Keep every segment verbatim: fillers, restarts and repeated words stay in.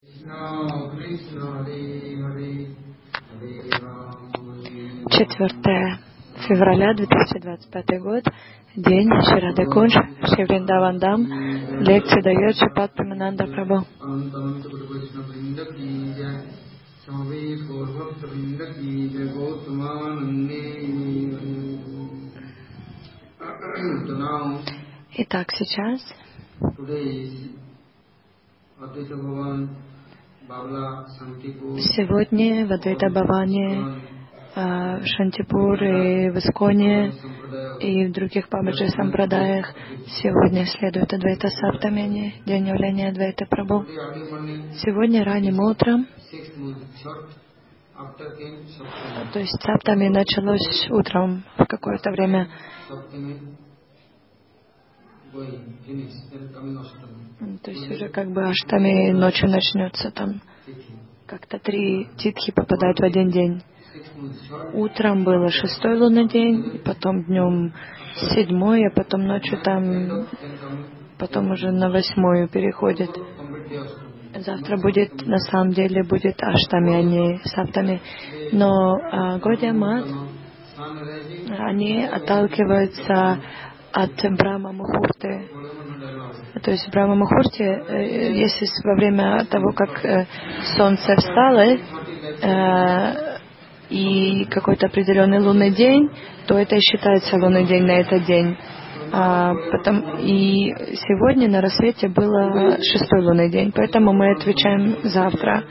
четвёртое февраля две тысячи двадцать пятый год, день Шри Радхакунж, Шри Вриндаван Дам, лекция дает Шрипад Премананда Прабху. Итак, сейчас сегодня в Адвайта Бхаване, в Шантипур и в Исконе и в других Бабаджи Сампрадаях сегодня следует Адвайта Саптами, день явления Адвайта Прабху. Сегодня ранним утром, то есть Саптами началось утром в какое-то время. То есть уже как бы Аштами ночью начнется, там как-то три титхи попадают в один день. Утром было шестой лунный день, потом днем седьмой, а потом ночью там, потом уже на восьмую переходит. Завтра будет, на самом деле, будет Аштами, а не Саптами. Но а, Гаудия Мат, они отталкиваются от Брахма Мухурты. То есть в Брахма Мухурте, если во время того, как солнце встало, и какой-то определенный лунный день, то это и считается лунный день на этот день. А, потом, и сегодня на рассвете было шестой лунный день, поэтому мы отвечаем завтра.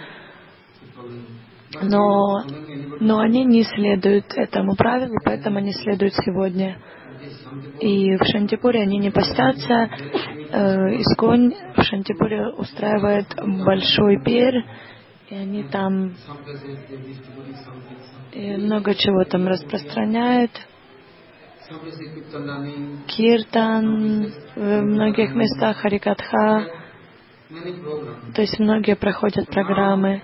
Но, но они не следуют этому правилу, поэтому они следуют сегодня. И в Шантипуре они не постятся. Исконь в Шантипуре устраивает большой пир, и они там и много чего там распространяют. Киртан в многих местах, Харикатха. То есть многие проходят программы.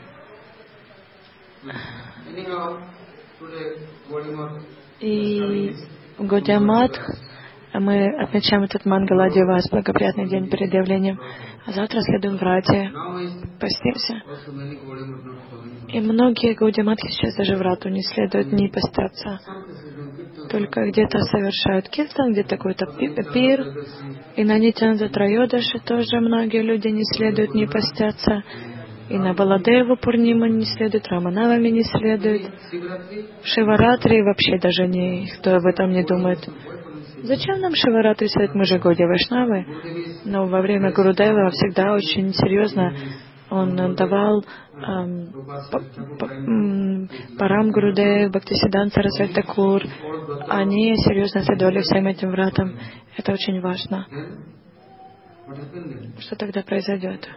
И в Гаудия Мат мы отмечаем этот Мангала Дивас, благоприятный день перед явлением. А завтра следуем в Рате, постимся. И многие Гаудия Матхи сейчас даже в Рату не следуют, не постятся. Только где-то совершают киртан, где-то какой-то пир. И на Нитянда Трайодаши тоже многие люди не следуют, не постятся. И на Баладеву Пурнима не следует, Раманавами не следует. Шиваратри вообще даже никто об этом не думает. Зачем нам Шиваратри следует? Мы же Гаудия Вайшнавы. Но во время Гурудева всегда очень серьезно он давал эм, Парам Гурудев, Бхактисиданта Сарасвати Такур. Они серьезно следовали всем этим вратам. Это очень важно. Что тогда произойдет?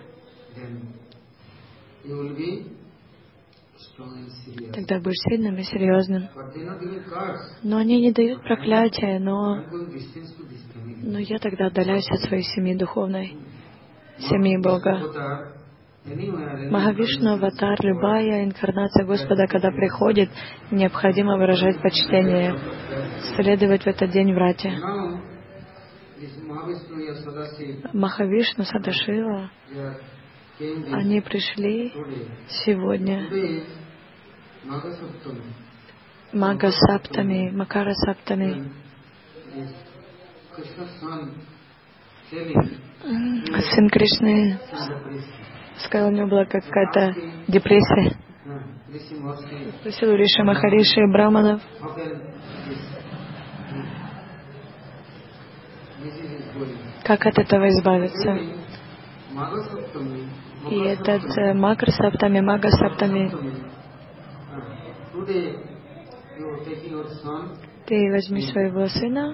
Тогда будешь сильным и серьезным. Но они не дают проклятия, но, но я тогда отдаляюсь от своей семьи духовной, семьи Бога. Махавишну, аватар, любая инкарнация Господа, когда приходит, необходимо выражать почтение, следовать в этот день в Рате. Махавишну, Садашива, они пришли сегодня. Мага Саптами, Макара Саптами. Сын Кришны сказал, у него была какая-то депрессия. Спросил у Риши Махариши и Браманов. Как от этого избавиться? И этот э, Макар Саптами, Мага Саптами, ты возьми своего сына,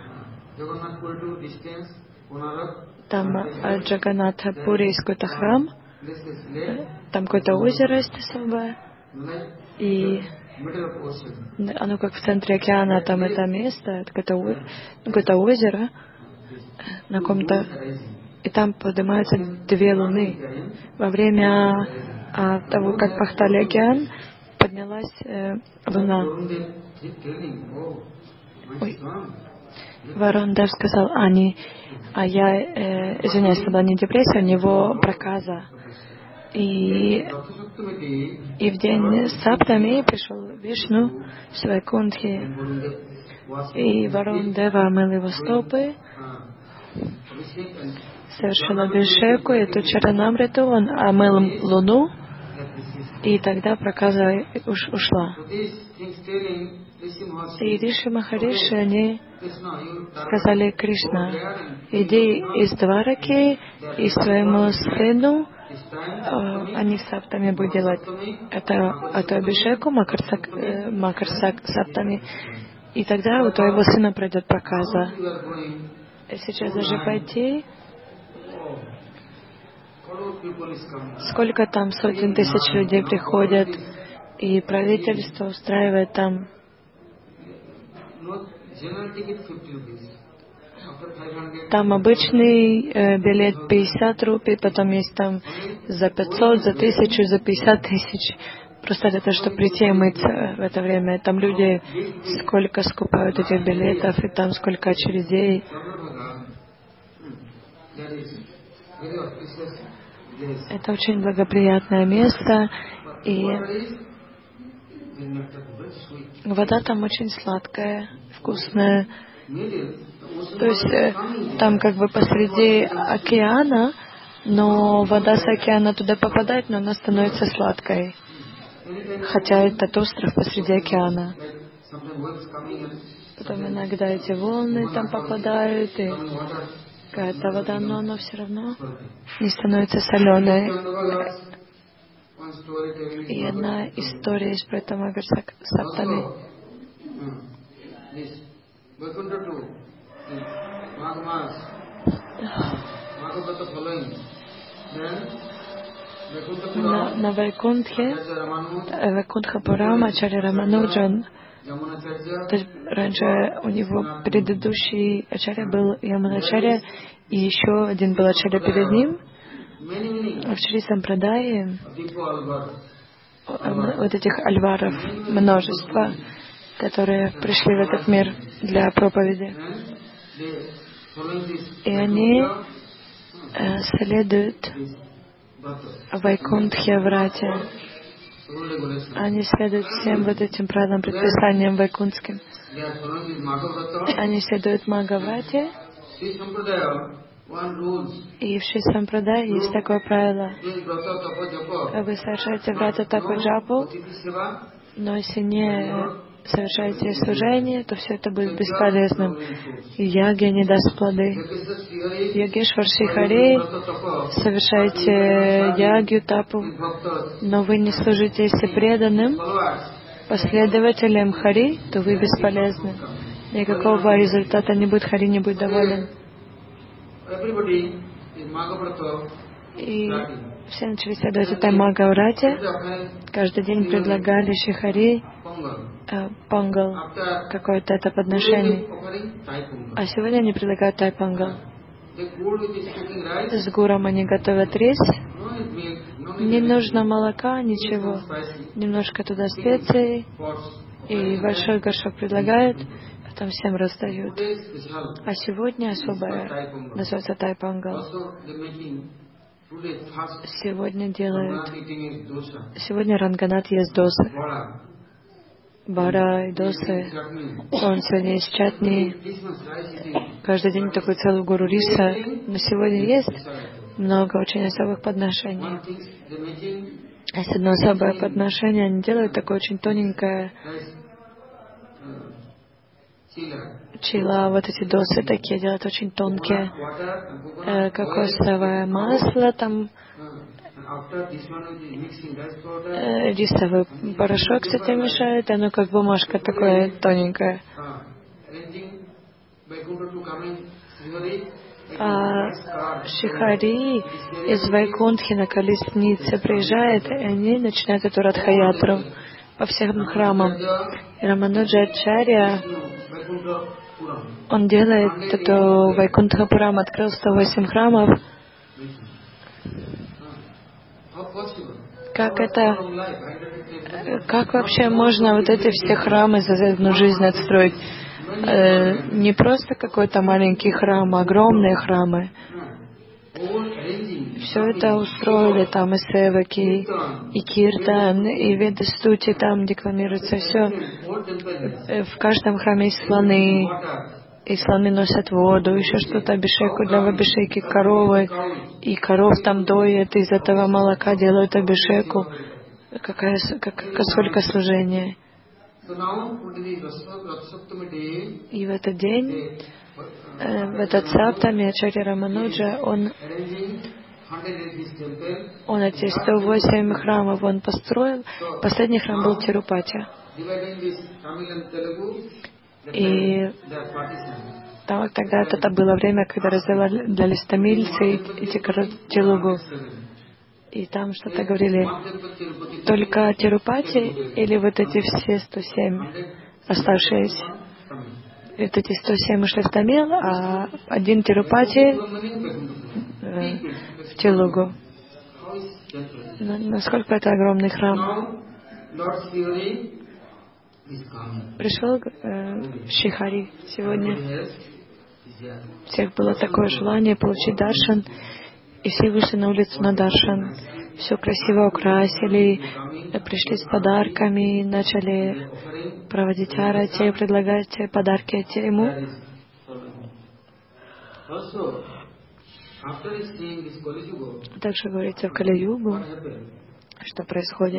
там от Джаганатха Пури есть какой-то храм, там какое-то озеро есть особое, и оно как в центре океана, там это место, какое-то, ну, какое-то озеро, на каком-то, и там поднимаются две луны. Во время а, того, как пахтали океан, поднялась э, луна. Ой. Варун Дев сказал, а, не, а я, э, извиняюсь, была не депрессия, у него проказа. И, и в день Саптами пришел Вишну в Вайкунтхе, и Варун Дева омыл его стопы, совершил абхишеку, и эту чаранамриту он омыл луну, и тогда проказа уш, ушла. И Риши Махариши, они сказали: Кришна, иди из Двараки и своему сыну, э, они саптами будут делать это, это абхишеку, Макар, э, Макар Саптами, и тогда у твоего сына пройдет проказа. И сейчас даже пойти, сколько там сотен тысяч людей приходят, и правительство устраивает там. Там обычный э, билет пятьдесят рупий, потом есть там за пятьсот, за тысячу, за пятьдесят тысяч. Просто для того, чтобы прийти и мыться в это время. Там люди сколько скупают этих билетов, и там сколько очередей. Это очень благоприятное место, и вода там очень сладкая, вкусная. То есть э, там как бы посреди океана, но вода с океана туда попадает, но она становится сладкой. Хотя этот остров посреди океана. Потом иногда эти волны там попадают, и какая-то вода, но она все равно не становится соленой. И одна история есть про это Макар Саптами. На, на Вайкунтхе, Вайкунтха Пурам, Ачарья Рамануджан, то есть раньше у него предыдущий ачарья был Яманачарья, и еще один был ачарья перед ним. В Шри Сампрадае вот этих альваров множество, которые пришли в этот мир для проповеди. И они э, следуют Вайкунтхе Врате. Они следуют всем вот этим правилам, предписаниям вайкунтским. Они следуют Магаврате. И в Шри Сампрадае есть такое правило. Вы совершаете врата тапа-джапу, но если не совершаете служение, то все это будет бесполезным. И ягья не даст плоды. Йогешвар Шри Хари, совершаете ягью, тапу, но вы не служите, если преданным последователям Хари, то вы бесполезны. Никакого результата не будет, Хари не будет доволен. И все начали следовать этой Магаврате. Каждый день предлагали Шихари э, пангал, какое-то это подношение. А сегодня они предлагают тайпангал. С гуром они готовят рис. Не нужно молока, ничего. Немножко туда специй. И большой горшок предлагают, потом всем раздают. А сегодня особое, называется тайпангал. Сегодня делают... Сегодня Ранганат ест досы. Бара и досы. Он сегодня есть чатни. Каждый день такой целую гору риса. Но сегодня есть много очень особых подношений. Есть одно особое подношение. Они делают такое очень тоненькое чила, вот эти досы такие делают очень тонкие, э, кокосовое масло, там э, рисовый порошок с этим мешают, оно как бумажка такое тоненькое. А Шихари из Вайкунтхи на колеснице приезжает, и они начинают эту Радхаятру по всем храмам. И Рамануджа Ачарья, он делает эту Вайкунтха Пурам, открыл сто восемь храмов. Как это, как вообще можно вот эти все храмы за одну жизнь отстроить? Э, не просто какой-то маленький храм, а огромные храмы. все это устроили, там и севаки, и киртан, и веда-стути, там декламируется все. В каждом храме есть слоны, и слоны носят воду, еще что-то, абишеку для абишеки коровы, и коров там доят, из этого молока делают абишеку. Какая, как, сколько служения. И в этот день, э, в этот саптами, Ачарья Рамануджа, он, он эти сто восемь храмов он построил. Последний храм был Тирупати. И там, тогда это было время, когда разделялись тамильцы и телугу. И там что-то говорили, только Тирупати или вот эти все сто семь оставшиеся. Вот эти сто семь ушли в Тамил, а один Тирупати э, в Телугу. Насколько это огромный храм. Пришел э, Шихари сегодня. У всех было такое желание получить даршан. И все вышли на улицу на даршан. Все красиво украсили, пришли с подарками, начали проводить арати, предлагать подарки ему. Также говорится в Кали-югу, что происходит.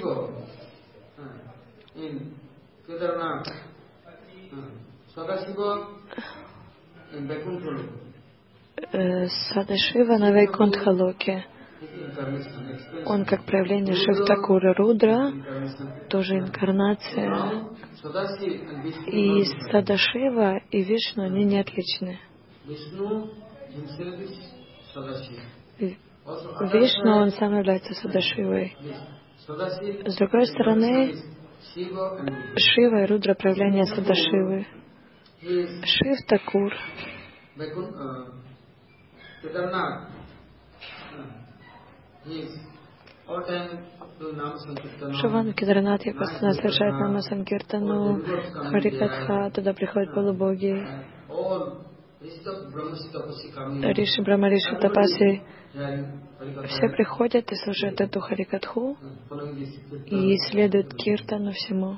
Садашива на Вайкунтха-локе. Он как проявление Шивтакура Рудра, тоже инкарнация. И Садашива и Вишну, они не отличны. Вишну, он сам является Садашивой. С другой стороны, Шива и Рудра проявление Садашивы. Шив-такур. Шиван Кедарнат постоянно совершает Нама Санкиртану, Харикатха, туда приходят полубоги, Риши, Брахмариши, Тапаси. Все приходят и слушают эту Харикатху и исследуют Киртану всему.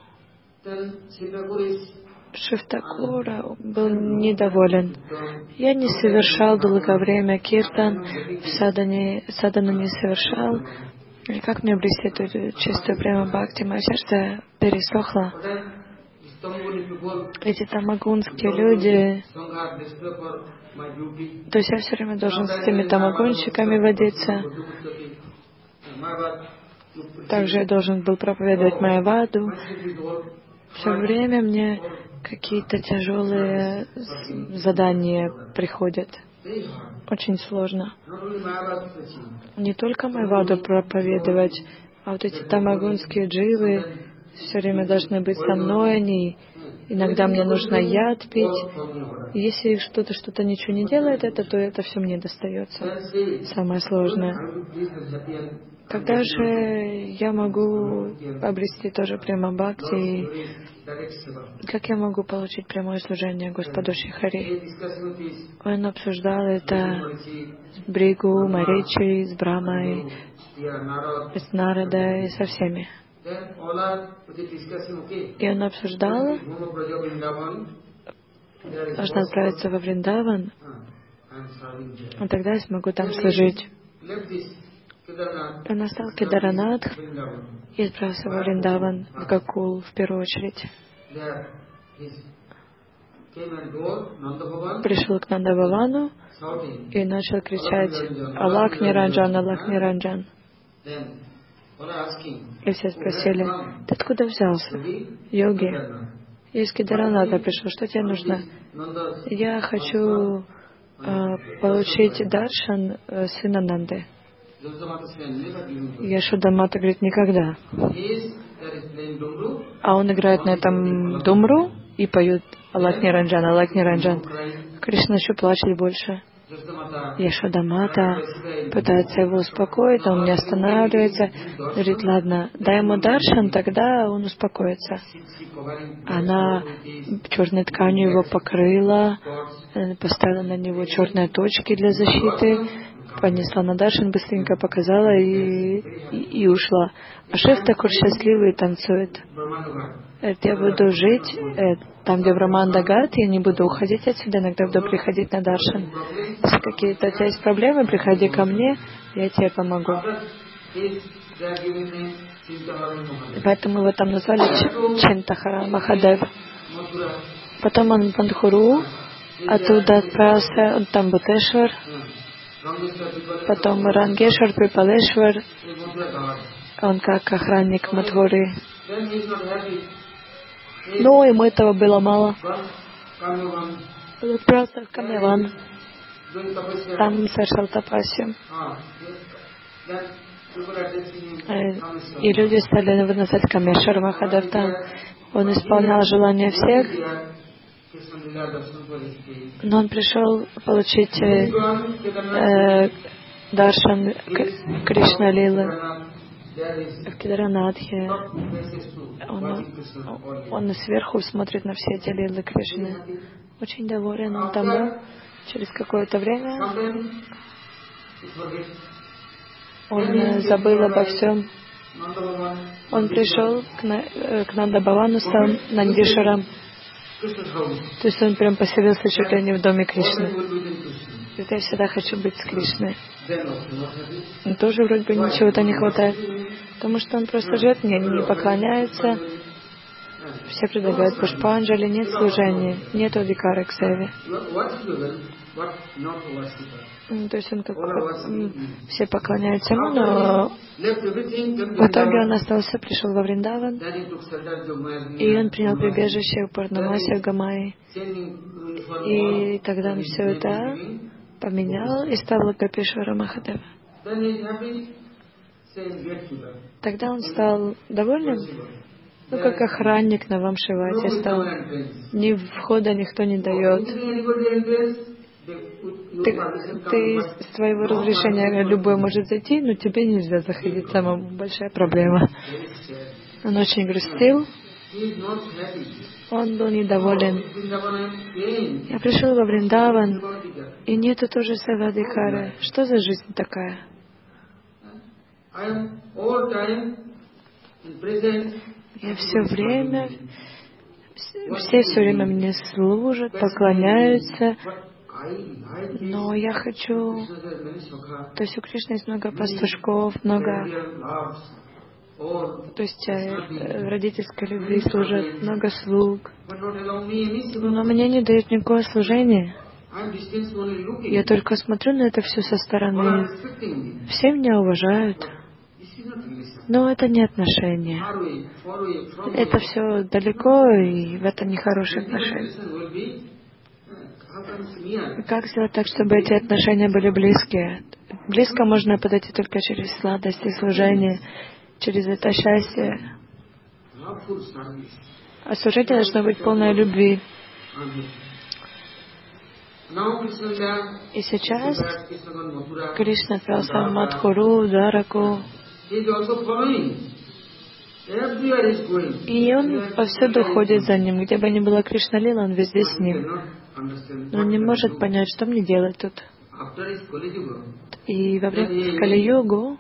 Шивтакура был недоволен. Я не совершал долгое время киртан, в садане, садану не совершал. И как мне обрести эту чистую прямо бхакти? Мое сердце пересохло. Эти тамагунские люди. То есть я все время должен с этими тамагунщиками водиться. Также я должен был проповедовать Майяваду. Все время мне какие-то тяжелые задания приходят. Очень сложно. Не только Майяваду проповедовать, а вот эти тамагунские дживы все время должны быть со мной. Они, иногда мне нужно яд пить. Если что-то что-то ничего не делает, это, то это все мне достается. Самое сложное. Когда же я могу обрести тоже прямо бхакти? Как я могу получить прямое служение Господу Шихари? Он обсуждал это с Бригу, Маричи, с Брамой, с Нарадой, со всеми. И он обсуждал, должен отправиться во Вриндаван, и тогда я смогу там служить. Он остал Кедаранатх и отправился во Вриндаван, в Гакул, в первую очередь. Пришел к Нандававану и начал кричать «Аллах Ниранджан, Аллах Ниранджан». И все спросили: «Ты откуда взялся, йоги?» «Я из Кедараната пришел, что тебе нужно?» «Я хочу э, получить даршан э, сына Нанды». Яшода-мата говорит: «Никогда». А он играет на этом думру и поет «Аллах Ниранджан, Аллах Ниранджан». Кришна еще плачет больше. Яшода-мата пытается его успокоить, он не останавливается. Говорит: «Ладно, дай ему даршан, тогда он успокоится». Она черной тканью его покрыла, поставила на него черные точки для защиты. понесла на даршан, быстренько показала и, и, и ушла. А Шив Такур счастливый танцует. Это я буду жить э, там, где Браманда Гат, я не буду уходить отсюда, иногда буду приходить на даршан. Если какие-то у тебя есть проблемы, приходи ко мне, я тебе помогу. И поэтому его там назвали Чинтахара Махадев. Потом он в Мадхуру, оттуда отправился, он там Бутешвар, потом Рангешвар, Припалешвар, он как охранник Мадхуры. Но ему этого было мало. Он отправился в Камеван, там совершал тапасию. И люди стали его называть Камешвар Махадев там. Он исполнял желания всех, но он пришел получить э, э, даршан Кришна Лилы в Кедаранатхе. Он, он сверху смотрит на все эти лилы Кришны. Очень доволен он тому. Через какое-то время он забыл обо всем. Он пришел к, на, к Нанда-Бавану сам, Нандишарам. То есть он прям поселился чуть ли не в доме Кришны. Ведь я всегда хочу быть с Кришной. Но тоже вроде бы ничего-то не хватает. Потому что он просто живет, мне не поклоняется. Все предлагают пушпанджали, нет служения, нет викары к севе. То есть он как все поклоняются ему, но в итоге он остался, пришел во Вриндаван, и он принял прибежище у Пурнамаси в Гамайи. И тогда он все это поменял и стал Гопишвара Махадева. Тогда он стал довольным, ну, как охранник на Вамшивате стал. Ни входа никто не дает. Ты, ты с твоего разрешения любой может зайти, но тебе нельзя заходить самому. Большая проблема. Он очень грустил. Он был недоволен. Я пришел во Вриндаван, и нету тоже Савадикары. Что за жизнь такая? Я все время, все все время мне служат, поклоняются, но я хочу... То есть у Кришны есть много пастушков, много... То есть в родительской любви служат много слуг. Но мне не дают никакого служения. Я только смотрю на это все со стороны. Все меня уважают. Но это не отношения. Это все далеко, и в это нехорошие отношения. Как сделать так, чтобы эти отношения были близкие? Близко можно подойти только через сладость и служение, через это счастье. А служение должно быть полной любви. И сейчас Кришна отправился в Мадхуру, Двараку. И он повсюду ходит за ним. Где бы ни была Кришна Лила, он везде с ним. Но он не может понять, что мне делать тут. И во время Кали-югу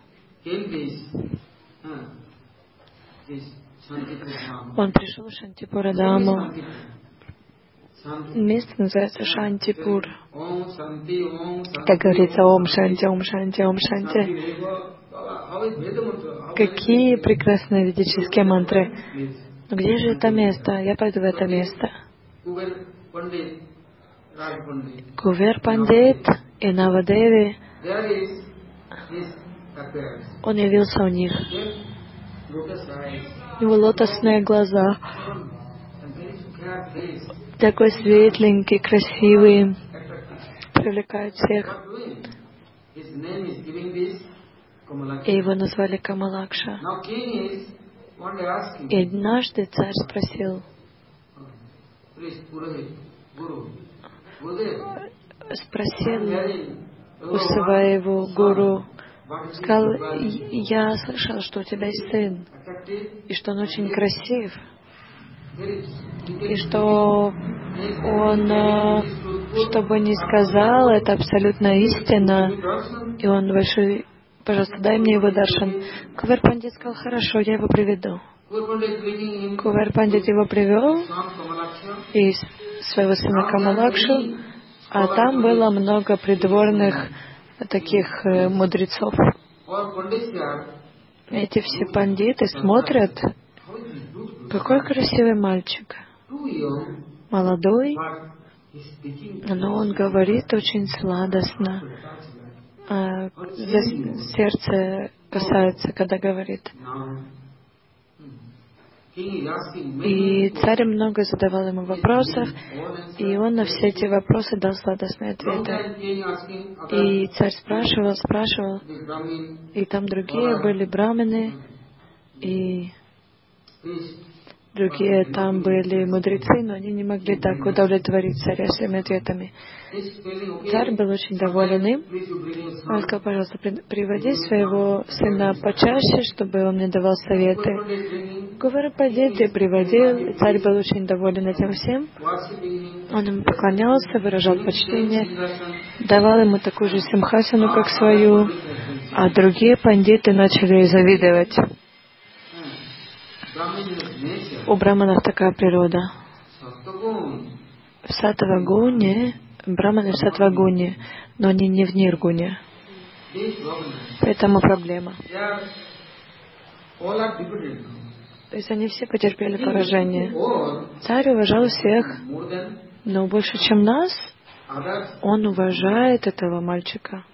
он пришел в Шантипура-даму. Место называется Шантипур. Как говорится, Ом Шанти, Ом Шанти, Ом Шанти. Какие прекрасные ведические мантры. Но где же это место? Я пойду в это место. Кувер Пандит и Навадеви. Он явился у них. Его лотосные глаза. Такой светленький, красивый. Привлекает всех. И его назвали Камалакша. И однажды царь спросил, спросил у своего гуру, сказал, я слышал, что у тебя есть сын, и что он очень красив, и что он, что бы ни сказал, это абсолютно истина, И он большой, пожалуйста, дай мне его даршан. Кувер Пандит сказал, хорошо, я его приведу. Кувер Пандит его привел и своего сына Камалакшу, а там было много придворных таких э, мудрецов. Эти все пандиты смотрят, какой красивый мальчик, молодой, но он говорит очень сладостно, а за сердце касается, когда говорит. И царь много задавал ему вопросов, и он на все эти вопросы дал сладостные ответы. И царь спрашивал, спрашивал, и там другие были браманы, и другие там были мудрецы, но они не могли так удовлетворить царя своими ответами. Царь был очень доволен им. Он сказал, пожалуйста, приводи своего сына почаще, чтобы он мне давал советы. Кувер Пандит приводил, царь был очень доволен этим всем. Он ему поклонялся, выражал почтение, давал ему такую же симхасану, как свою, а другие пандиты начали завидовать. У браманов такая природа. В саттва-гуне, браманы в саттва-гуне, но они не в ниргуне. Поэтому проблема. То есть они все потерпели поражение. Царь уважал всех, но больше, чем нас, он уважает этого мальчика.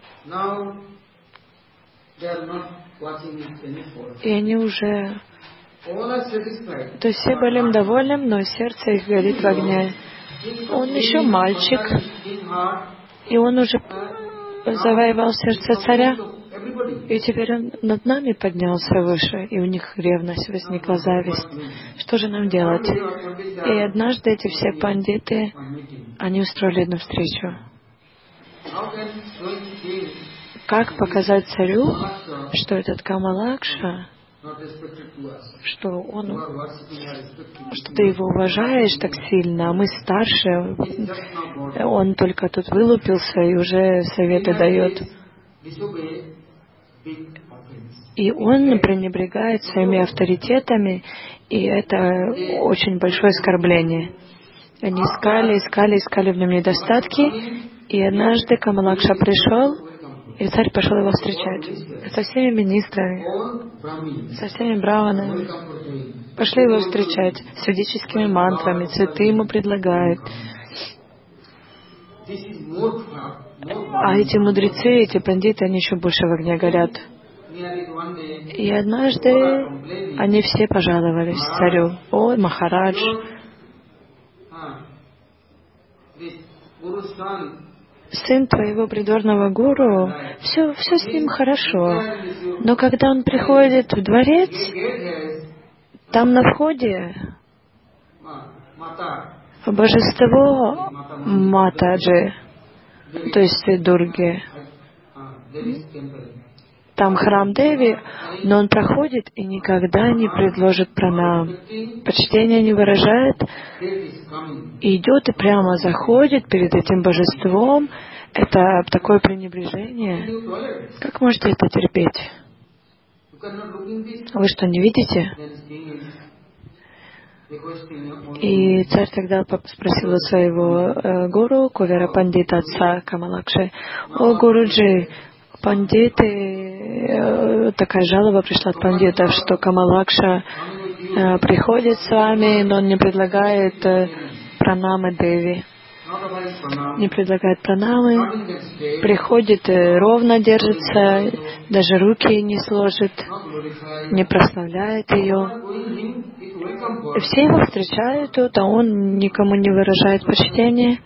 И они уже... То есть все были им довольны, но сердце их горит в огне. Он еще мальчик, и он уже завоевал сердце царя. И теперь он над нами поднялся выше, и у них ревность возникла, зависть. Что же нам делать? И однажды эти все пандиты, они устроили одну встречу. Как показать царю, что этот Камалакша, что он, что ты его уважаешь так сильно, а мы старше, он только тут вылупился и уже советы дает. И он пренебрегает своими авторитетами, и это очень большое оскорбление. Они искали, искали, искали в нем недостатки, и однажды Камалакша пришел, и царь пошел его встречать. Со всеми министрами, со всеми браманами. Пошли его встречать с ведическими мантрами, цветы ему предлагают. А эти мудрецы, эти пандиты, они еще больше в огне горят. И однажды они все пожаловались царю. Ой, Махарадж, сын твоего придворного гуру, все, все с ним хорошо. Но когда он приходит в дворец, там на входе божество Матаджи, то есть Дурги. Там храм Деви, но он проходит и никогда не предложит пранам. Почтение не выражает, и идет и прямо заходит перед этим божеством. Это такое пренебрежение. Как можете это терпеть? Вы что, не видите? И царь тогда спросил у своего э, гуру, Кувера Пандита, отца Камалакши: «О, Гуруджи, пандиты, э, такая жалоба пришла от пандитов, что Камалакша э, приходит с вами, но он не предлагает э, пранамы Деви, не предлагает пранамы, приходит и ровно держится, даже руки не сложит, не прославляет ее». И все его встречают тут, а он никому не выражает почтения.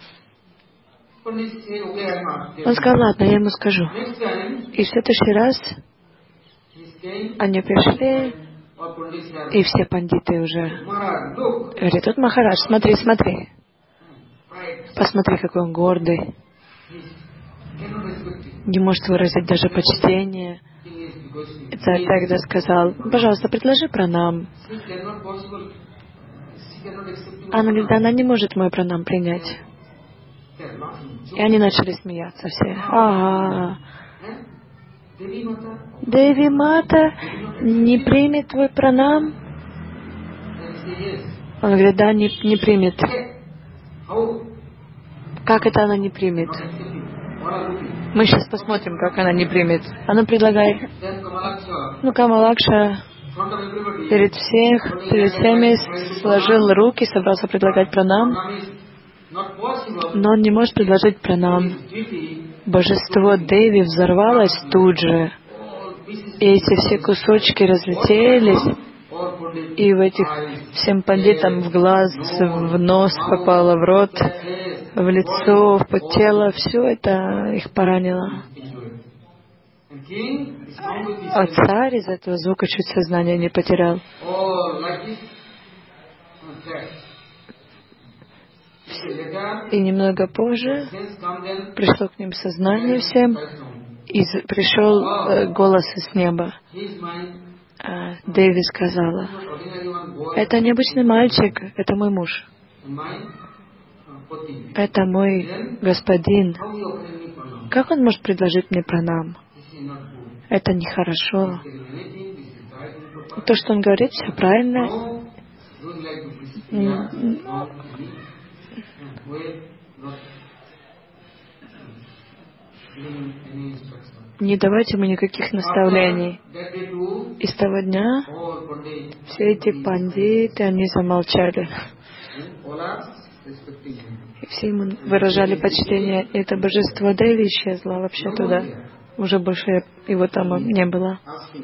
Он сказал: ладно, я ему скажу. И в следующий раз они пришли, и все пандиты уже говорят: тут Махарадж, смотри, смотри. Посмотри, какой он гордый. Не может выразить даже почтение. И царь тогда сказал: пожалуйста, предложи пранам. Она говорит: да, она не может мой пранам принять. И они начали смеяться все. А-а-а. Деви Мата не примет твой пранам? Он говорит, да, не, не примет. Как это она не примет? Мы сейчас посмотрим, как она не примет. Она предлагает, ну, Камалакша перед всех, перед всеми сложил руки, собрался предлагать пранам, но он не может предложить пранам. Божество Деви взорвалось тут же, и эти все кусочки разлетелись, и в этих всем пандитам в глаз, в нос попало, в рот, в лицо, в тело, все это их поранило. А царь из этого звука чуть сознание не потерял. И немного позже пришло к ним сознание всем, и пришел э, голос из неба. А Деви сказала, это необычный мальчик, это мой муж. Это мой господин. Как он может предложить мне пранам? Это нехорошо. То, что он говорит, все правильно. Не давайте ему никаких наставлений. И с того дня все эти пандиты, они замолчали. И все ему выражали почтение. И это божество Деви исчезло вообще туда. Уже больше его там не было.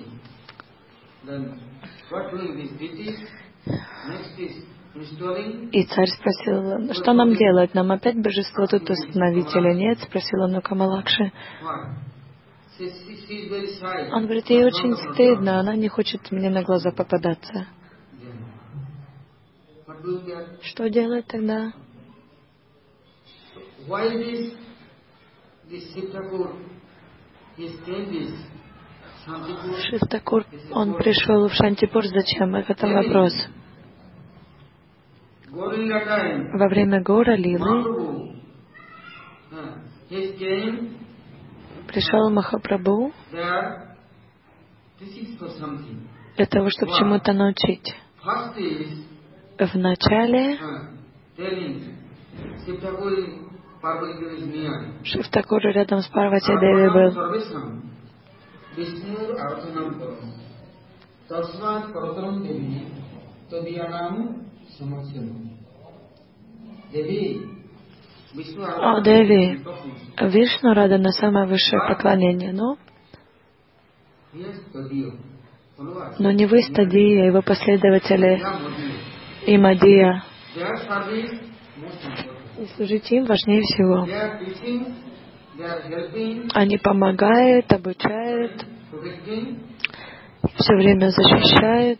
И царь спросил, что нам делать? Нам опять божество тут установить или нет? Спросил он у Камалакши. Он говорит, ей очень стыдно, она не хочет мне на глаза попадаться. Что делать тогда? Шив-Такур, он пришел в Шантипур, зачем? В этом вопрос. Во время Гора Лилы пришел Махапрабху для того, чтобы чему-то научить. Вначале Шив-Такур рядом с Парвати Деви был. О, Деви, Вишну Радана самое высшее поклонение, но, но не вы, Стадия, его последователи и Мадия. И служить им важнее всего. Они помогают, обучают, все время защищают.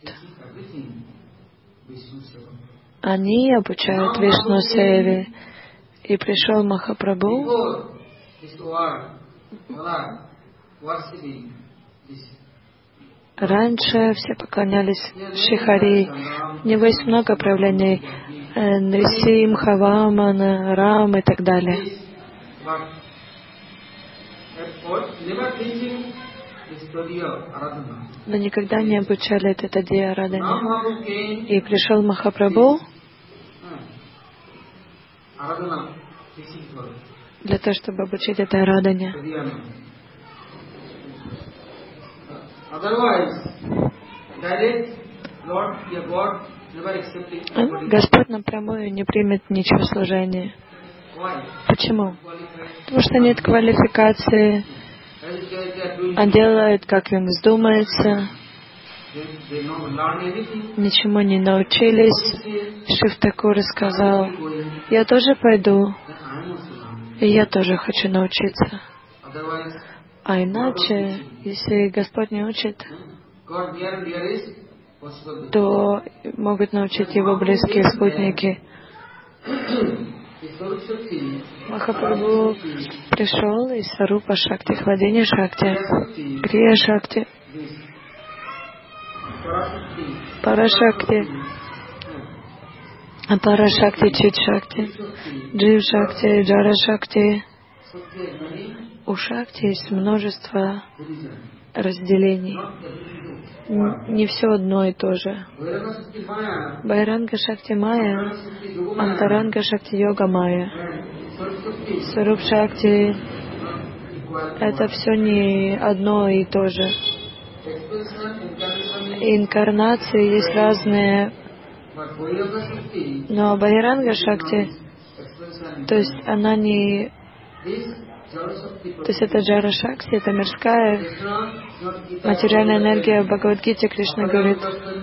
Они обучают Вишну Севе. И пришел Махапрабху. Раньше все поклонялись Шихари. У него есть много проявлений. Нрисимха, Вамана, Рам и так далее. Но никогда не обучали этой Тадья Арадане. И пришел Махапрабху для того, чтобы обучить этой Арадане. Господь напрямую не примет ничего служения. Почему? Потому что нет квалификации. Он делает, как им вздумается. Ничему не научились. Шив-Такур сказал, я тоже пойду. И я тоже хочу научиться. А иначе, если Господь не учит, то могут научить его близкие спутники. Махапрабху пришел из Сарупа Шакти, Хладения Шакти, Крия Шакти, Парашакти, Парашакти, Чит Шакти, Джив Шакти, Джара Шакти, У Шакти есть множество разделений. Не все одно и то же. Байранга Шакти Майя, Антаранга Шакти Йога Майя, Сваруп Шакти — это все не одно и то же. Инкарнации есть разные, но Бхайранга Шакти, то есть она не... То есть это Джара Шакти, это мирская, материальная энергия. В Бхагавад-гите Кришна говорит: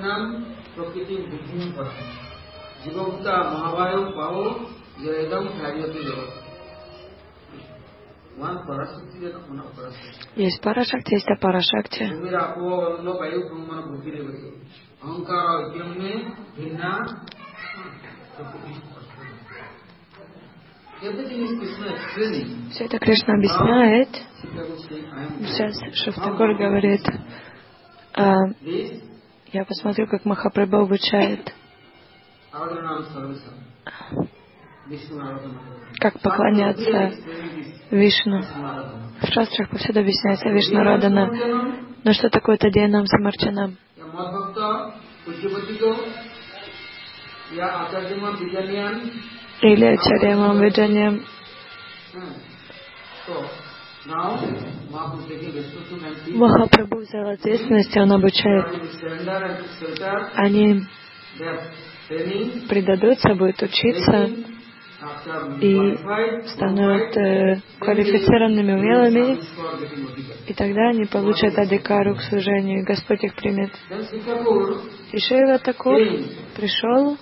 есть Парашакти, есть Апарашакти. Все это Кришна объясняет. Сейчас Шифтакур говорит, а, я посмотрю, как Махапрабху обучает, как поклоняться Вишну. В шастрах повсюду объясняется Вишну Радана. Но что такое Тадьянам Самарчанам? Или Ачарьямам Виджаниям. Махапрабху взял ответственность, он обучает. Они предадутся, будут учиться и станут э, квалифицированными, умелыми, и тогда они получат адикару к служению, и Господь их примет. И Шрила Такур пришел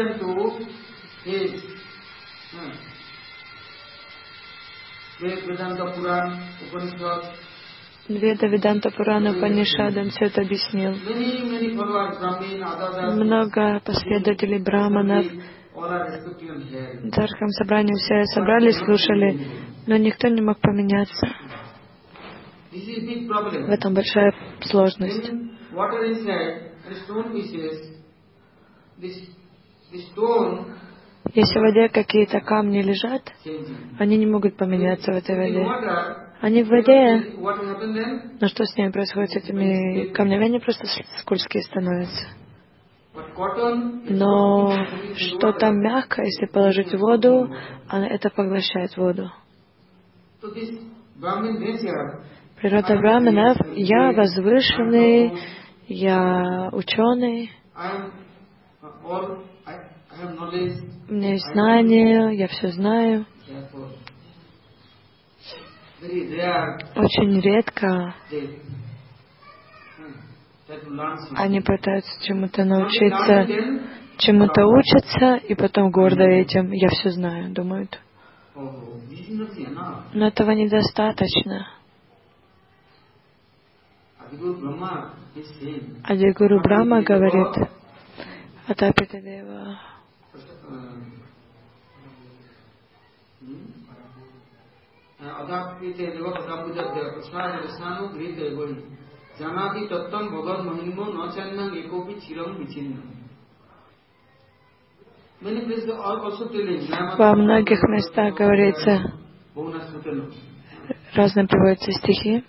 Веда, Веданта, Пурана, Панишадам, все это объяснил. Много последователей браманов в царском собрании все собрались, слушали, но никто не мог поменяться. В этом большая сложность. Если в воде какие-то камни лежат, они не могут поменяться в этой воде. Они в воде, но что с ними происходит, с этими камнями? Они просто скользкие становятся. Но что-то мягкое, если положить в воду, это поглощает воду. Природа браманов: я возвышенный, я ученый, у меня есть знания, я все знаю. Очень редко они пытаются чему-то научиться, чему-то учатся, и потом гордо этим я все знаю, думают. Но этого недостаточно. Адигуру Брахма говорит: Атапита Дева. Во многих местах говорится, разные приводятся стихи.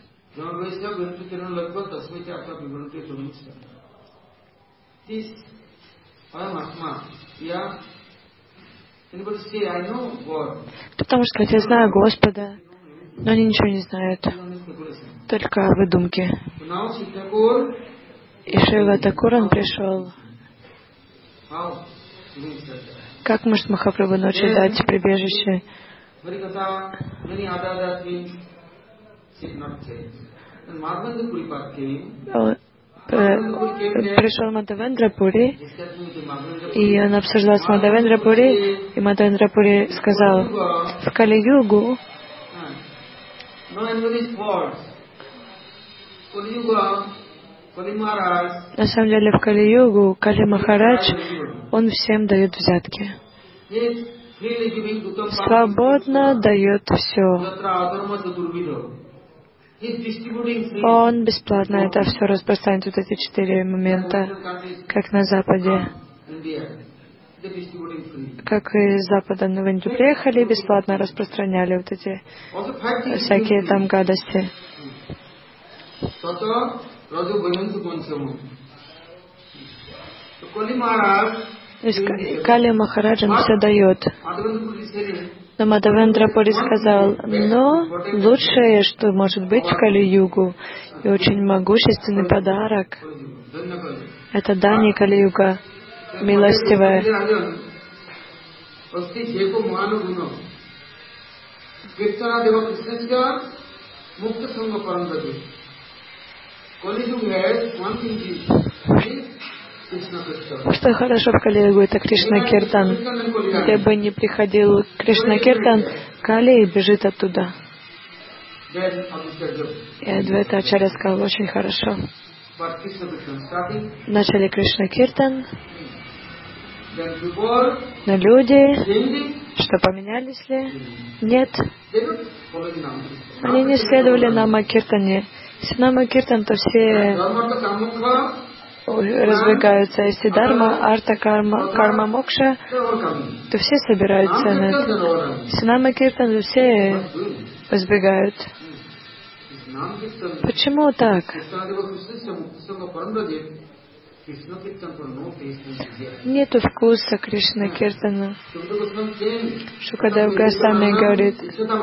Потому что я знаю Господа, но они ничего не знают, только выдумки. И Шрила Такур, он пришел. Как может Махапрабху ночью дать прибежище? Пришел Мадхавендра Пури, и он обсуждал с Мадхавендра Пури, и Мадхавендра Пури сказал: в Кали-югу на самом деле в Кали-югу Кали Махарадж, он всем дает взятки. Свободно дает все. Он бесплатно это все распространяет, вот эти четыре момента, как на Западе. как из Запада в Индию приехали, бесплатно распространяли вот эти всякие там гадости. То есть Кали Махараджан все дает. Но Мадхавендра Пури сказал, но лучшее, что может быть в Кали-югу, и очень могущественный подарок, это Дани Кали-юга, милостивая. Что хорошо в Кали-югу, это Кришна Киртан. Где бы ни приходил Кришна Киртан, Кали бежит оттуда. И Адвайта Ачарья сказал очень хорошо. Начали Кришна Киртан, но люди, что поменялись ли? Нет. Они не следовали Нама Киртане. Если Нама Киртан, то все разбегаются. Если Дарма, Арта, Карма, Карма, Мокша, то все собираются на это. Если Нама Киртан, то все разбегают. Почему так? Нету вкуса Кришна Киртана. Шукадев Госвами говорит,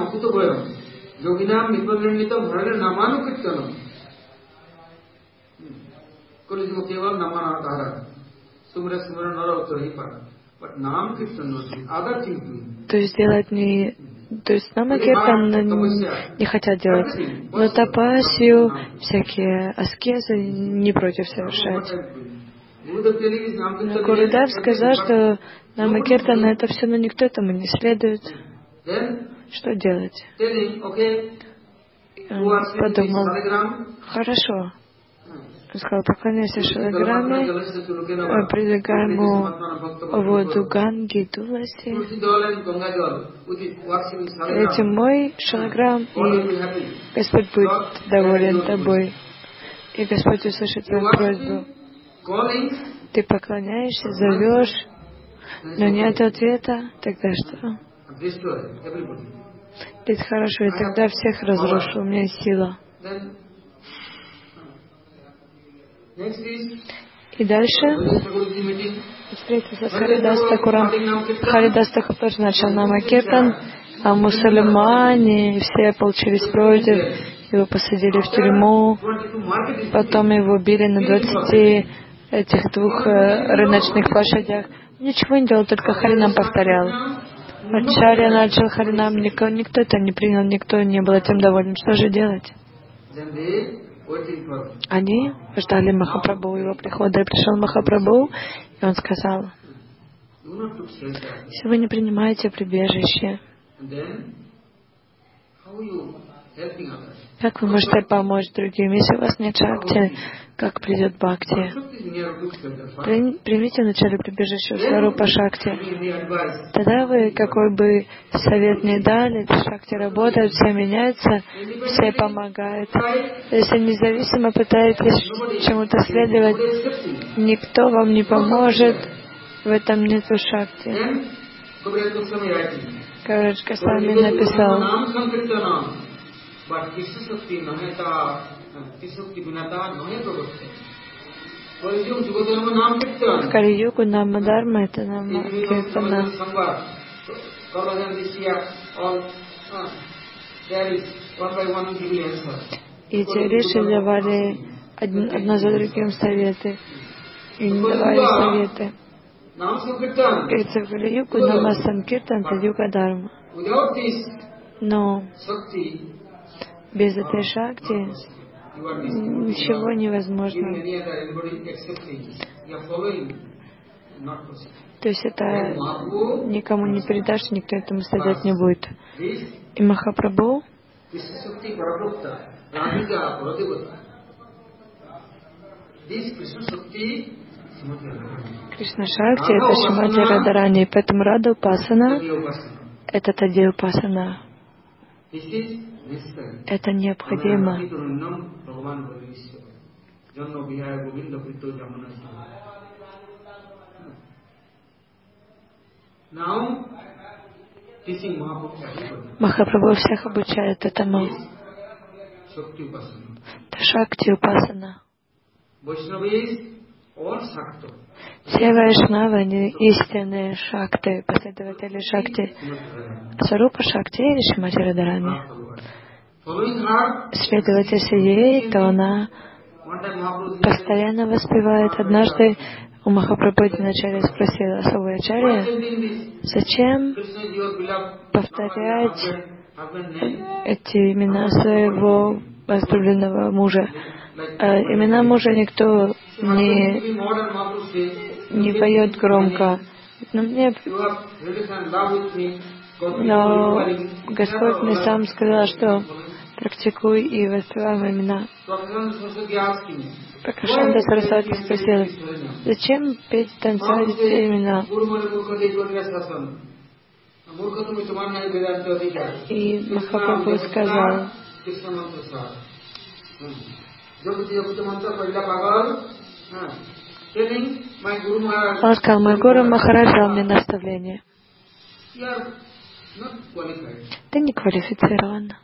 то есть делать не... То есть Нама Киртан не хотят делать, но тапасию, всякие аскезы не против совершать. Но Гурудев сказал, что Нама Киртан это все, но никто этому не следует. Что делать? Он подумал, хорошо. Он сказал, поклоняйся Шалаграме, предлагай ему воду Ганги, Туласи. Этим мой Шалаграм, и Господь будет доволен тобой. И Господь услышит твою просьбу. Ты поклоняешься, зовешь, но нет ответа, тогда что? Говорит, хорошо, и тогда всех разрушу, у меня есть сила. И дальше встретился с Харидас Такуром. Харидас Такур тоже начал Нама Киртан, а мусульмане все получились против, его посадили в тюрьму, потом его били на двадцати этих двух рыночных площадях. Ничего не делал, только Харинам повторял. Ачарья начал Харинам, никто, никто это не принял, никто не был этим доволен. Что же делать? Они ждали Махапрабху, его прихода, и пришел Махапрабху, и он сказал, если вы не принимаете прибежище, как вы можете помочь другим, если у вас нет шакти, как придет бхакти? Примите вначале прибежище у Сварупа Шакти. Тогда вы, какой бы совет ни дали, шакти работает, все меняется, все помогают. Если независимо пытаетесь чему-то следовать, никто вам не поможет, в этом нету шакти. Каварадж Госвами написал, в Кали-югу Нама Дharma — это Нама Киртана. И эти риши давали одно за другим советы. И не давали советы. Говорится, в Кали-югу Нама Санкиртан — это Юга Дharma. Но без этой шакти ничего невозможно. То есть это никому не передашь, никто этому следовать не будет. И Махапрабху Кришна Шакти — это Шримати Радхарани, поэтому Рада Упасана — это Тадья Упасана. Это необходимо. Махапрабху всех обучает этому. Это Шакти Упасана. Все вайшнавы, они истинные Шакти, последователи Шакти. Сварупа Шакти или Шримати Радхарани. Следовательно, ей, то она постоянно воспевает. Однажды у Махапрабху вначале спросила особая ачарья, зачем повторять эти имена своего возлюбленного мужа. А имена мужа никто не, не поет громко. Но, мне, но Господь мне сам сказал, что практикуй и воспеваем имена. Пракашанда Сарасвати спросила, зачем петь, танцевать эти имена? И Махапрабху сказал, он сказал, мой гуру Махарадж дал мне наставление. Ты не квалифицирован.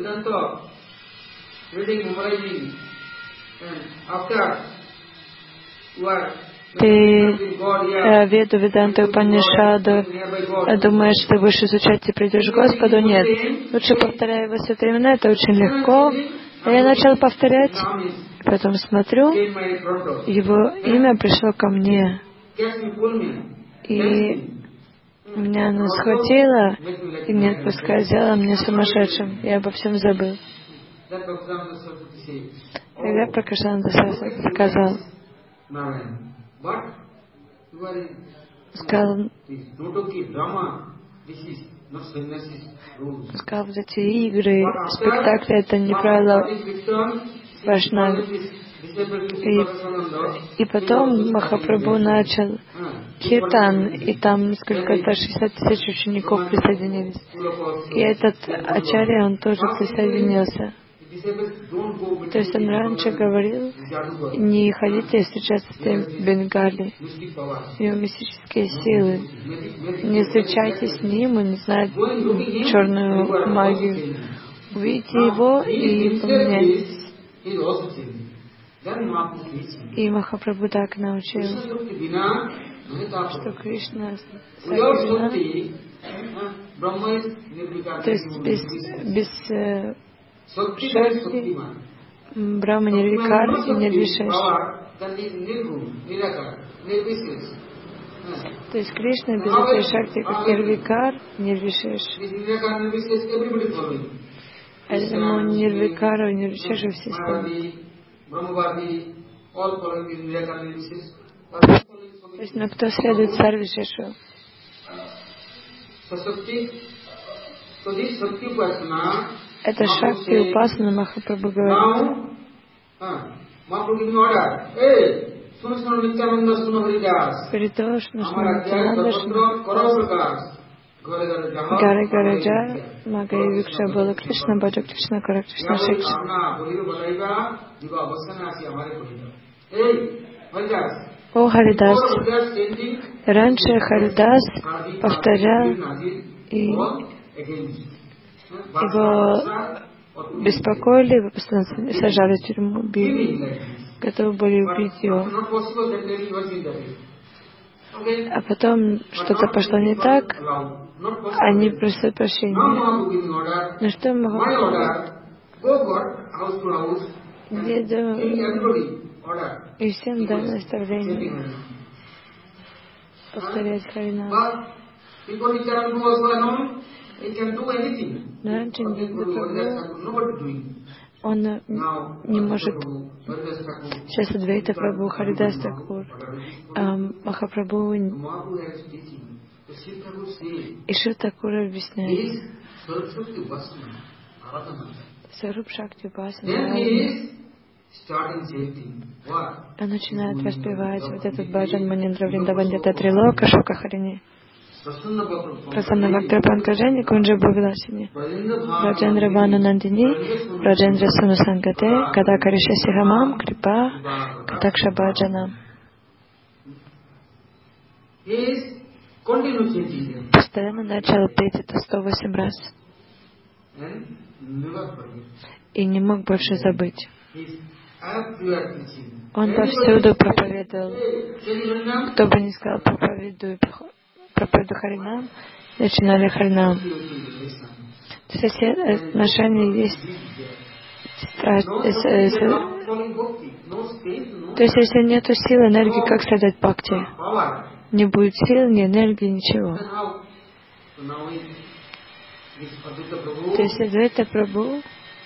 Ты э, Веду, Веданту, Упанишаду думаешь, что будешь изучать и придешь к Господу? Нет. Лучше повторяй его святые имена, это очень легко. И я начал повторять, потом смотрю, его имя пришло ко мне. И меня оно схватило и не отпуская, сделало мне сумасшедшим. Я обо всем забыл. Тогда Пракашанда Сарасвати сказал, сказал, сказал, вот эти игры, спектакли, это не правило Вайшнави. И, и потом Махапрабху начал киртан, и там несколько-то шестьдесят тысяч учеников присоединились. И этот ачарья, он тоже присоединился. То есть он раньше говорил, не ходите встречаться с тем Бенгали, у него мистические силы. Не встречайтесь с ним, он не знает черную магию. Увидите его и поменяйтесь. И Махапрабху так научил, что Кришна Сакришна, то есть без, без э, Шакти, Брахма Нирвикар и Нирвишеш. То есть Кришна без этой Шакти, как Нирвикар, Нирвишеш. Поэтому Нирвикару и Нирвишешу все следуют. То есть, но кто следует Сарвишешу? Это Шакти Упасана, Махапрабху говорит. Паритошна Нитянанда Гары Гараджа, Магая Викша Бала Кришна, Баджа Кришна, Кара Кришна Шикша. О Харидас, раньше Харидас повторял, и его беспокоили, его постоянно сажали в тюрьму, били, готовы были убить его. А потом что-то пошло не так, они просят прощения. Ну что Махапрабху? Деду и всем дали наставление повторять Харинам. Но раньше Прабху, он не может. Сейчас Адвайта Прабху, Харидас Такур, Махапрабху и Шри Такур объясняет. Сваруп Шакти Упасана. Он начинает воспевать вот этот баджан Маниндра Вриндавандита Трилока Шока Харини. Прасанна Бхактар Панкажани Кунджа Бхавиласини Раджендра Вану Нандини Раджендра Суну Сангате Када Кариша Сихамам Крипа Катакша Баджана. постоянно начал петь это сто восемь раз и не мог больше забыть. Он повсюду проповедовал. Кто бы ни сказал, проповедуй, проповедуй Харинам, начинали Харинам. То есть отношения есть страсть. То есть если нет сил, энергии, как следовать бхакти? Не будет сил, ни энергии, ничего. То есть Адвайта Прабху,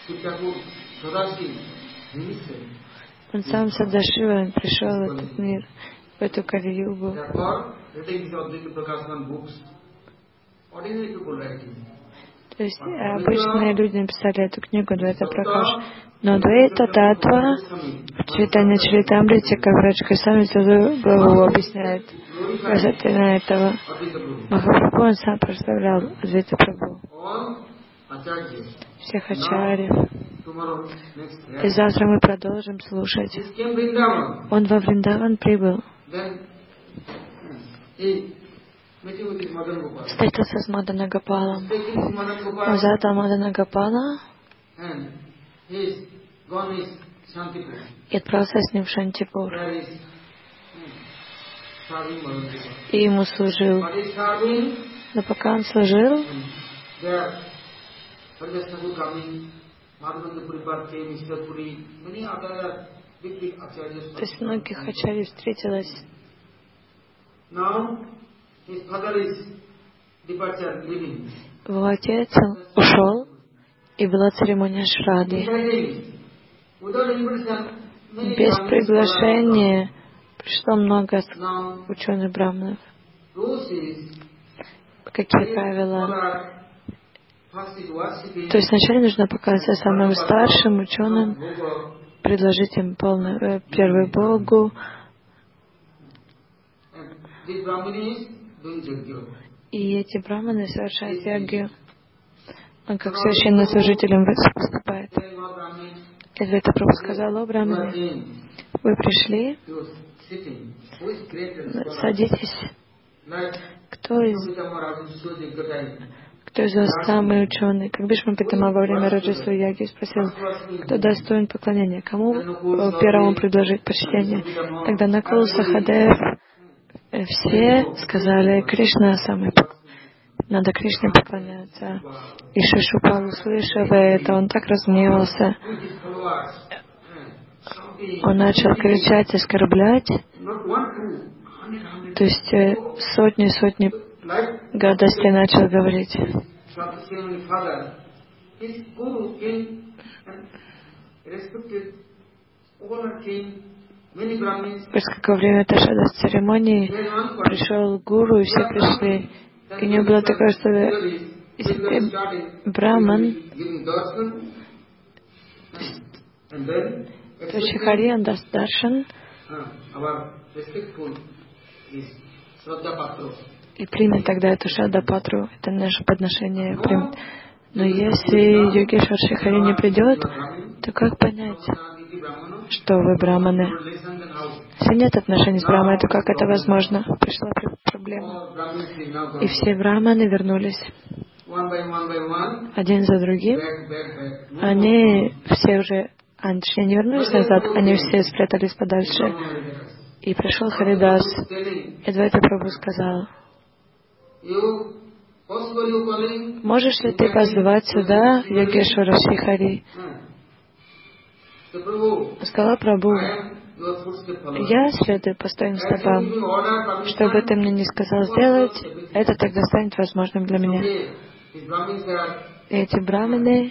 он сам Садашива, он пришел в этот мир, в эту Кали-югу. То есть обычные люди написали эту книгу Адвайта Пракаш. Но Адвайта Татва в Чайтанья Чаритамрите, как Радж Госвами Главу объясняет касательно этого. Махапрабху, он сам прославлял Адвайта Прабху, всех ачарьев. И завтра мы продолжим слушать. Он во Вриндаван прибыл. Встретился с Мадана Гопалом. Он задал Мадана Гопала и отправился с ним в Шантипур. И ему служил. Но пока он служил, то есть многих ачарьев встретилось. Его отец ушел, и была церемония Шрады. Без приглашения пришло много ученых браманов. Какие правила? То есть вначале нужно показаться самым старшим ученым, предложить им полную, э, первую Богу. И эти браманы совершают ягью. Он как священнослужителем выступает. И Адвайта Прабху сказал: о, браманы, вы пришли, садитесь. Кто из, кто из вас самый ученый? Как Бишма Питама во время Раджасва Яги спросил, кто достоин поклонения, кому первому предложить почтение. Тогда Накул, Сахадев, все сказали: Кришна самый, надо Кришне поклоняться. И Шишупал, услышав это, он так разгневался. Он начал кричать, оскорблять. То есть сотни-сотни гадостей начал говорить. Поскольку во время Ташада церемонии пришел гуру, и все пришли. И у него было такое, что если ты браман, то Шихари, он даст даршан и примет тогда эту Шрадда-патру. Это наше подношение примет. Но если Йогешвар Шихари не придет, то как понять, что вы браманы? Если нет отношений с браманой, то как это возможно? Пришла проблема. И все браманы вернулись один за другим. Они все уже, а, точнее, не вернулись назад, они все спрятались подальше. И пришел Харидас. И Адвайта Прабху сказал: можешь ли ты позвать сюда Йогешвара Шрихари? Сказала Прабху: я следую по твоим стопам. Что бы ты мне не сказал сделать, это тогда станет возможным для меня. И эти браманы,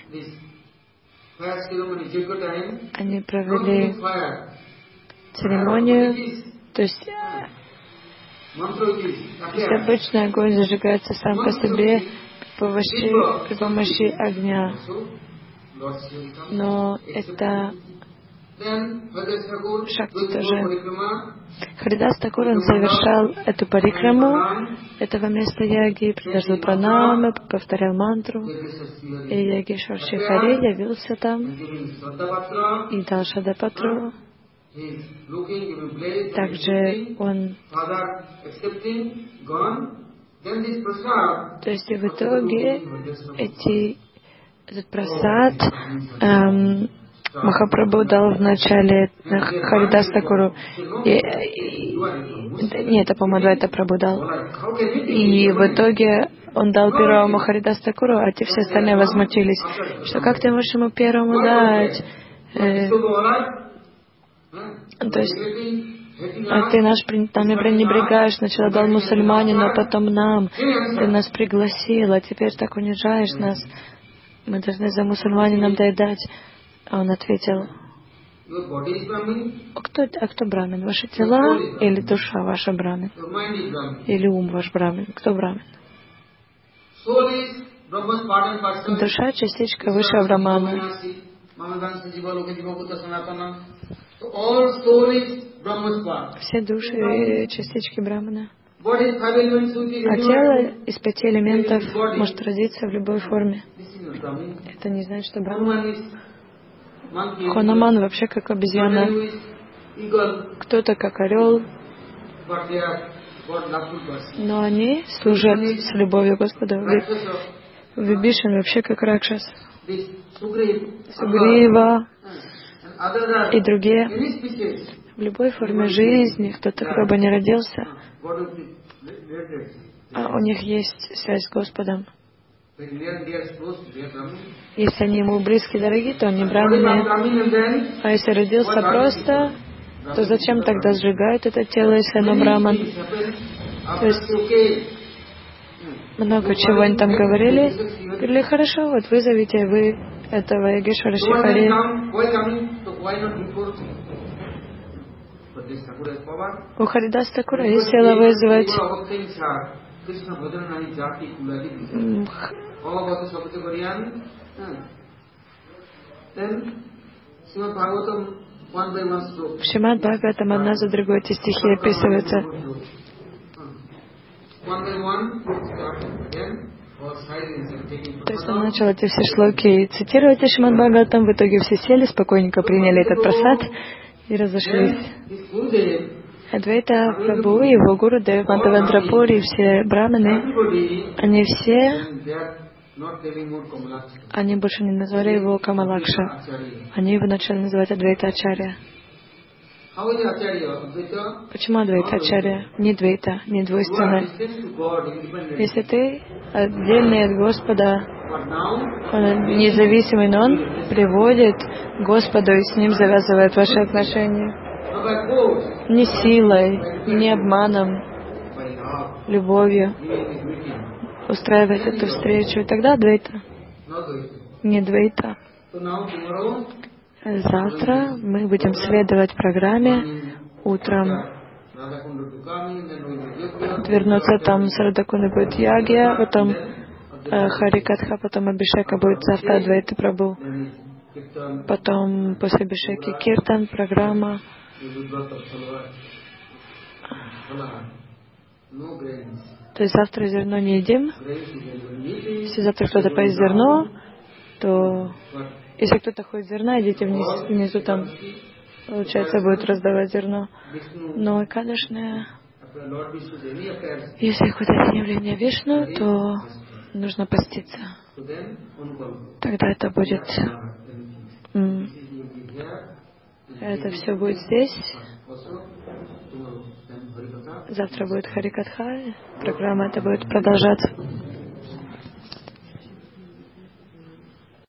они провели церемонию, то есть, то есть обычно огонь зажигается сам по себе при помощи, при помощи огня. Но это Шакти тоже. Харидас Такур, он совершал эту парикраму этого места яги, предложил пранамы, повторял мантру. И Йогешвар Шрихари явился там и дал Шрадда-патру. Также он То есть и в итоге эти, этот прасад эм, Махапрабху дал в начале Харидас Такуру. И, и, нет, это, по-моему, Адвайта Прабху дал. И в итоге он дал первому Харидас Такуру, а те все остальные возмутились, что как ты можешь ему первому дать? Э, то есть а ты наш, нами пренебрегаешь, сначала дал мусульманину, а потом нам. Ты нас пригласил, а теперь так унижаешь нас. Мы должны за мусульманином дать. А он ответил: а кто, а кто брамин? Ваши тела или душа ваша брамин? Или ум ваш брамин? Кто брамин? Душа — частичка высшего Брамана. Все души — частички Брамана. А тело из пяти элементов может родиться в любой форме. Это не значит, что Браман. Хануман вообще как обезьяна. Кто-то как орел. Но они служат с любовью Господа. Вибишин вообще как Ракшас. Сугрива и другие. В любой форме жизни, кто-то, кто бы ни родился, а у них есть связь с Господом. Если они ему близкие, дорогие, то они браманы. А если родился просто, то зачем тогда сжигают это тело, если оно браман? То есть много чего они там говорили. Говорили: хорошо, вот вызовите вы этого Ягешвара Шихари. У Харидас Такура есть сила вызвать в Шримад Бхагаватам одна за другой эти стихи описываются. То есть он начал эти все шлоки цитировать из Шримад Бхагаватам, в итоге все сели, спокойненько приняли этот прасад и разошлись. Адвайта Прабху и его гуру Дев Мадхавендра-пури, все браманы, они все, они больше не назвали его Камалакша. Они его начали называть Адвайта Ачарья. Почему Адвайта Ачарья? Не Двайта, не двойственное. Если ты отдельный от Господа, он независимый, но он приводит к Господу и с ним завязывает ваши отношения. Не силой, не обманом, любовью устраивает эту встречу. И тогда Адвайта, не Двайта. Завтра мы будем следовать программе. Утром вернуться там с Радакундой будет Ягья, потом э, Харикатха, потом Абишека будет завтра Адвайта Прабху. Потом после Абишеки Киртан, программа. То есть завтра зерно не едим. Если завтра кто-то поест зерно, то если кто-то ходит зерна, идите вниз, внизу там, получается, будет раздавать зерно. Но и кадышное, если какое-то день явления Вишну, то нужно поститься. Тогда это будет, м- это все будет здесь. Завтра будет Харикатха, программа эта будет продолжаться.